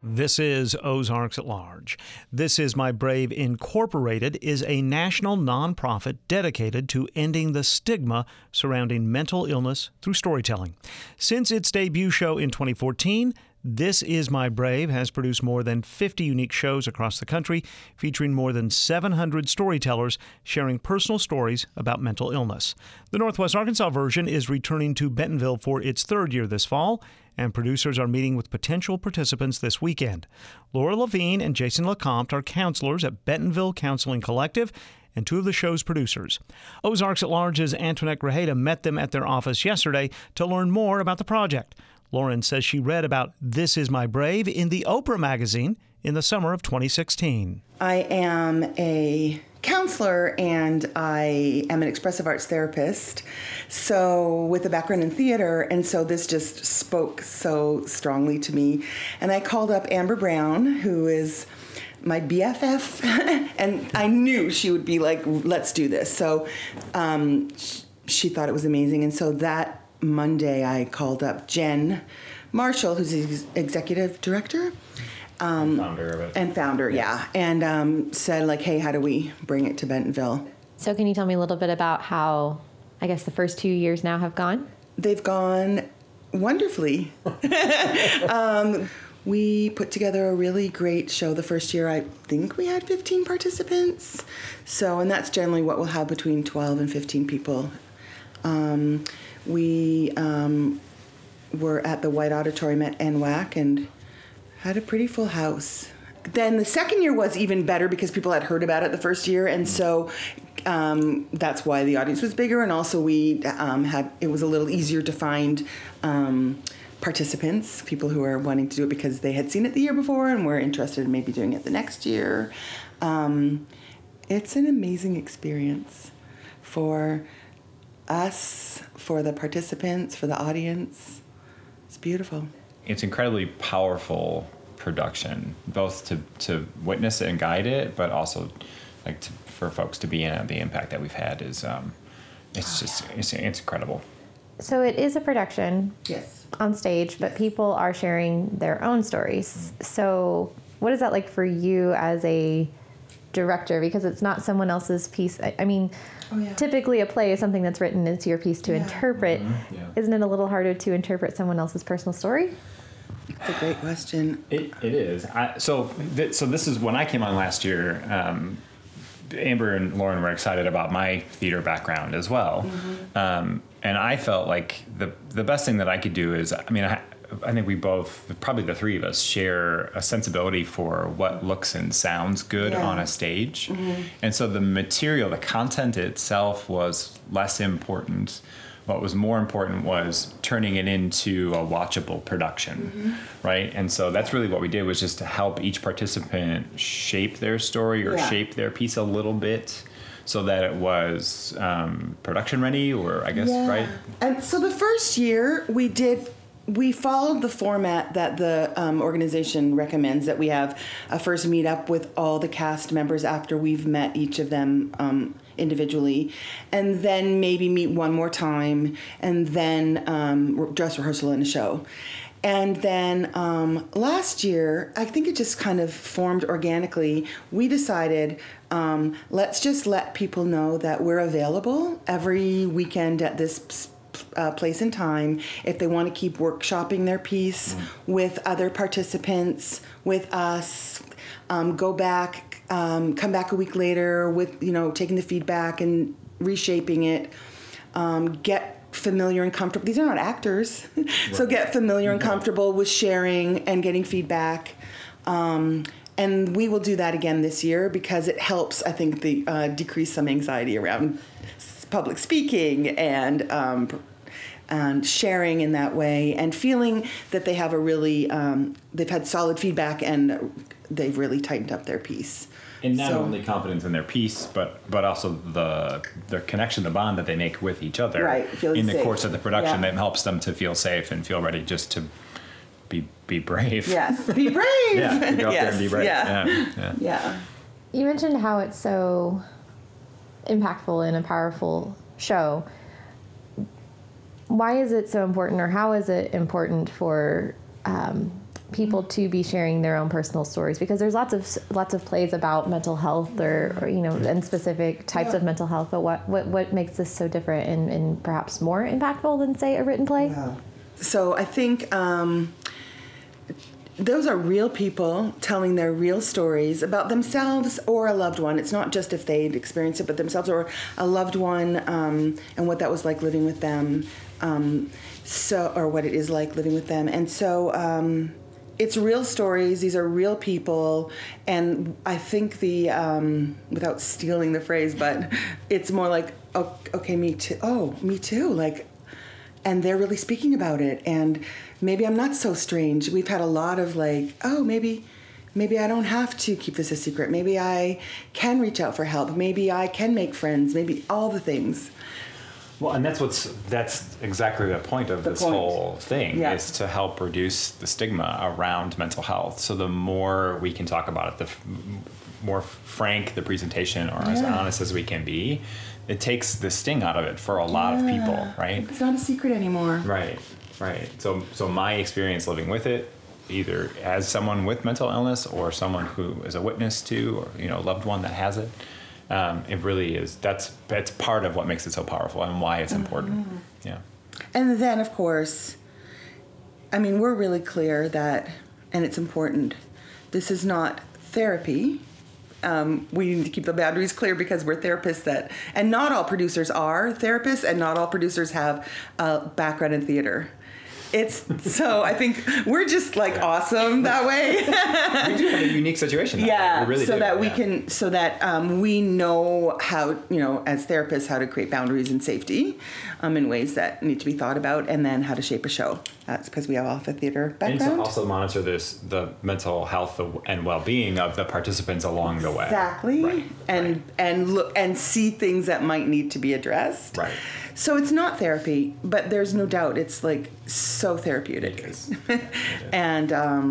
This is Ozarks at Large. This Is My Brave Incorporated is a national nonprofit dedicated to ending the stigma surrounding mental illness through storytelling. Since its debut show in 2014, This Is My Brave has produced more than 50 unique shows across the country, featuring more than 700 storytellers sharing personal stories about mental illness. The Northwest Arkansas version is returning to Bentonville for its third year this fall, and producers are meeting with potential participants this weekend. Laura Levine and Jason LeCompte are counselors at Bentonville Counseling Collective and two of the show's producers. Ozarks at Large's Antoinette Grajeda met them at their office yesterday to learn more about the project. Lauren says she read about This Is My Brave in the Oprah magazine in the summer of 2016. I am a counselor and I am an expressive arts therapist, so with a background in theater, and so this just spoke so strongly to me. And I called up Amber Brown, who is my BFF, and I knew she would be like, let's do this. So she thought it was amazing, and so that Monday I called up Jen Marshall, who's the executive director. Founder of it. And founder, yeah. And said, like, hey, how do we bring it to Bentonville? So can you tell me a little bit about how, I guess, the first 2 years now have gone? They've gone wonderfully. We put together a really great show the first year. I think we had 15 participants. So, and that's generally what we'll have, between 12 and 15 people. We were at the White Auditorium at NWAC and had a pretty full house. Then the second year was even better because people had heard about it the first year, and so that's why the audience was bigger, and also we it was a little easier to find participants, people who are wanting to do it because they had seen it the year before and were interested in maybe doing it the next year. It's an amazing experience for us, for the participants, for the audience. It's beautiful. It's incredibly powerful production, both to witness it and guide it, but also like for folks to be in it. The impact that we've had is it's incredible. So it is a production, yes, on stage, but people are sharing their own stories. So what is that like for you as a director? Because it's not someone else's piece. I mean, typically a play is something that's written into your piece to interpret. Mm-hmm. Yeah. Isn't it a little harder to interpret someone else's personal story? It's a great question. It is. So this is when I came on last year. Amber and Lauren were excited about my theater background as well, and I felt like the best thing that I could do is, I think we both, probably the three of us, share a sensibility for what looks and sounds good on a stage. And so the material, the content itself was less important. What was more important was turning it into a watchable production, right? And so that's really what we did, was just to help each participant shape their story or shape their piece a little bit so that it was production ready, or I guess, right? And so the first year we followed the format that the organization recommends, that we have a first meetup with all the cast members after we've met each of them individually, and then maybe meet one more time, and then dress rehearsal and a show. And then last year, I think it just kind of formed organically. We decided, let's just let people know that we're available every weekend at this place and time if they want to keep workshopping their piece with other participants, with us, go back, come back a week later with, taking the feedback and reshaping it, get familiar and comfortable. These are not actors. So get familiar and comfortable with sharing and getting feedback. And we will do that again this year because it helps, I think, decrease some anxiety around public speaking and sharing in that way, and feeling that they have they've had solid feedback and they've really tightened up their piece. And not only confidence in their piece, but also the connection, the bond that they make with each other in the course of the production that helps them to feel safe and feel ready just to be brave. Yes, be brave. Yeah, to go up there and be brave. Yeah. You mentioned how it's so impactful and a powerful show. Why is it so important, or how is it important for people to be sharing their own personal stories, because there's lots of plays about mental health or and specific types of mental health, but what makes this so different and perhaps more impactful than, say, a written play? Wow. So I think those are real people telling their real stories about themselves or a loved one. It's not just if they'd experienced it, but themselves or a loved one, and what that was like living with them, or what it is like living with them. And so it's real stories. These are real people. And I think without stealing the phrase, but it's more like, oh, okay, me too. Oh, me too. Like, and they're really speaking about it. And maybe I'm not so strange. We've had a lot of like, oh, maybe I don't have to keep this a secret. Maybe I can reach out for help. Maybe I can make friends. Maybe all the things. Well, and that's exactly the point of this whole thing, is to help reduce the stigma around mental health. So the more we can talk about it, the more frank the presentation, or as honest as we can be, it takes the sting out of it for a lot of people, right? It's not a secret anymore. Right. So my experience living with it, either as someone with mental illness or someone who is a witness to, or a loved one that has it, it really is. That's part of what makes it so powerful and why it's important. Yeah. And then, of course, I mean, we're really clear that, and it's important, this is not therapy. We need to keep the boundaries clear because we're therapists and not all producers are therapists, and not all producers have a background in theater. So I think we're just like awesome that way. We do have a unique situation. Yeah, we really so do. that we can, so that we know how, as therapists, how to create boundaries and safety in ways that need to be thought about, and then how to shape a show. That's because we have a theater background. And to also monitor the mental health and well-being of the participants along the way. Exactly. Right. And look and see things that might need to be addressed. Right. So it's not therapy, but there's no doubt it's like so therapeutic. It is. And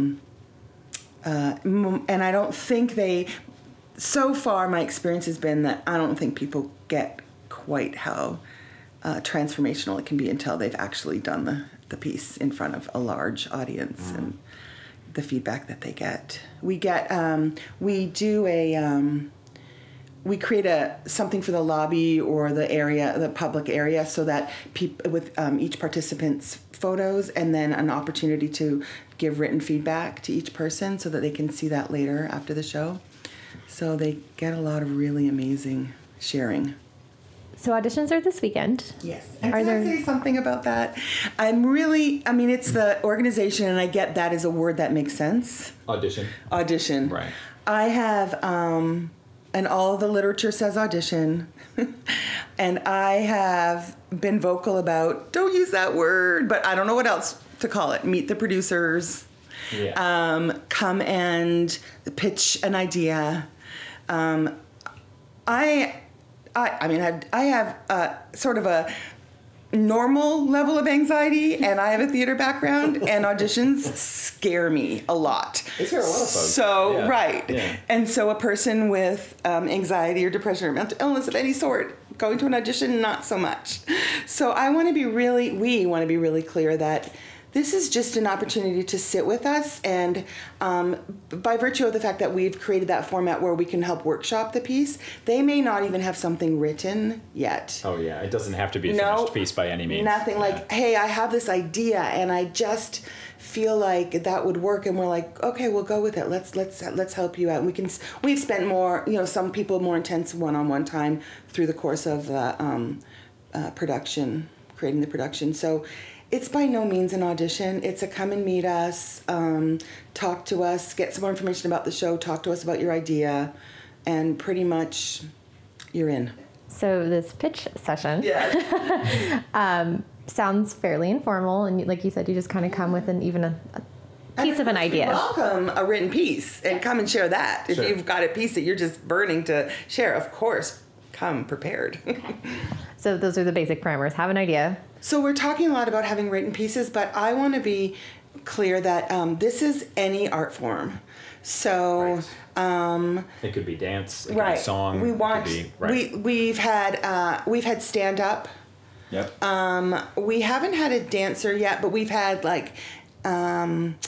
I don't think so far my experience has been that I don't think people get quite how transformational it can be until they've actually done the piece in front of a large audience, and the feedback that they get. We create something for the lobby or the public area, so that people with each participant's photos, and then an opportunity to give written feedback to each person so that they can see that later after the show. So they get a lot of really amazing sharing. So auditions are this weekend. Yes. And can I say something about that? It's the organization, and I get that is a word that makes sense. Audition. Right. I have, and all the literature says audition, and I have been vocal about, don't use that word, but I don't know what else to call it. Meet the producers. Yeah. Come and pitch an idea. I have sort of a normal level of anxiety, and I have a theater background, and auditions scare me a lot. They scare a lot of folks. So, right. Yeah. And so a person with anxiety or depression or mental illness of any sort, going to an audition, not so much. So we want to be really clear that this is just an opportunity to sit with us, and by virtue of the fact that we've created that format where we can help workshop the piece, they may not even have something written yet. Oh yeah, it doesn't have to be a finished piece by any means. Nothing like, hey, I have this idea and I just feel like that would work, and we're like, okay, we'll go with it. Let's help you out. And we've spent more, some people more intense one-on-one time through the course of the production, creating the production. So it's by no means an audition. It's a come and meet us, talk to us, get some more information about the show, talk to us about your idea, and pretty much you're in. So this pitch session sounds fairly informal, and like you said, you just kind of come with a piece of an idea. Welcome a written piece, and come and share that. Sure. If you've got a piece that you're just burning to share, of course, come prepared. So those are the basic parameters. Have an idea. So we're talking a lot about having written pieces, but I want to be clear that this is any art form. So it could be dance, it could be song. We've had stand up. Yep. We haven't had a dancer yet, but we've had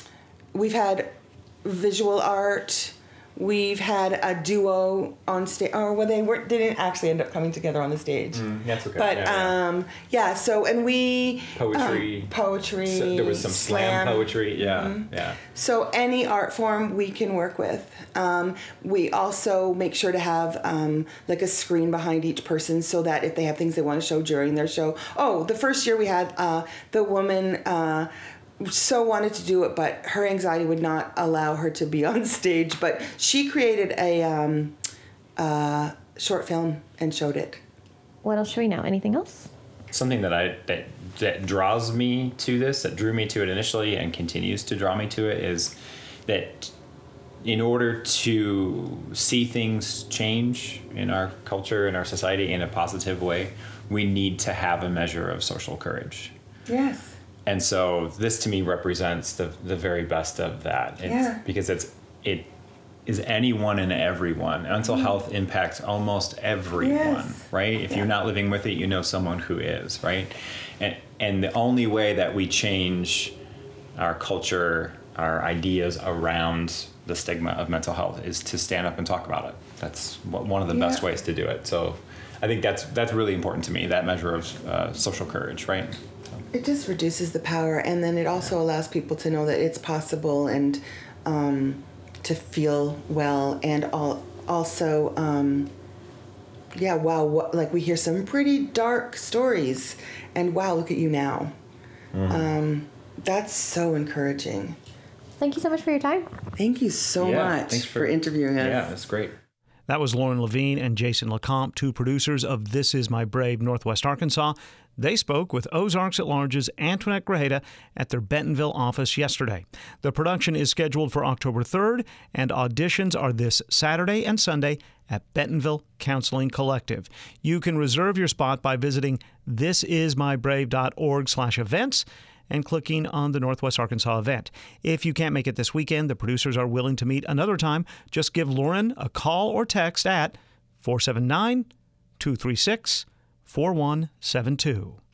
we've had visual art. We've had a duo on stage. Oh, well, didn't actually end up coming together on the stage. That's okay. But so, and we poetry. So there was some slam poetry. Yeah. So any art form we can work with. We also make sure to have like a screen behind each person so that if they have things they want to show during their show. Oh, the first year we had the woman. So wanted to do it, but her anxiety would not allow her to be on stage. But she created a short film and showed it. What else should we know? Anything else? Something that draws me to this, that drew me to it initially and continues to draw me to it, is that in order to see things change in our culture, in our society in a positive way, we need to have a measure of social courage. Yes. And so this to me represents the very best of that. Because it is anyone and everyone. Mental health impacts almost everyone, right? If you're not living with it, you know someone who is, right? And the only way that we change our culture, our ideas around the stigma of mental health is to stand up and talk about it. That's one of the best ways to do it. So I think that's really important to me, that measure of social courage, right? It just reduces the power, and then it also allows people to know that it's possible and to feel well, and also, wow, like we hear some pretty dark stories, and wow, look at you now. That's so encouraging. Thank you so much for your time. Thank you so much for interviewing us. Yeah, that's great. That was Lauren Levine and Jason LeCompte, two producers of This Is My Brave Northwest Arkansas. They spoke with Ozarks at Large's Antoinette Grajeda at their Bentonville office yesterday. The production is scheduled for October 3rd, and auditions are this Saturday and Sunday at Bentonville Counseling Collective. You can reserve your spot by visiting thisismybrave.org/events and clicking on the Northwest Arkansas event. If you can't make it this weekend, the producers are willing to meet another time. Just give Lauren a call or text at 479-236-4172.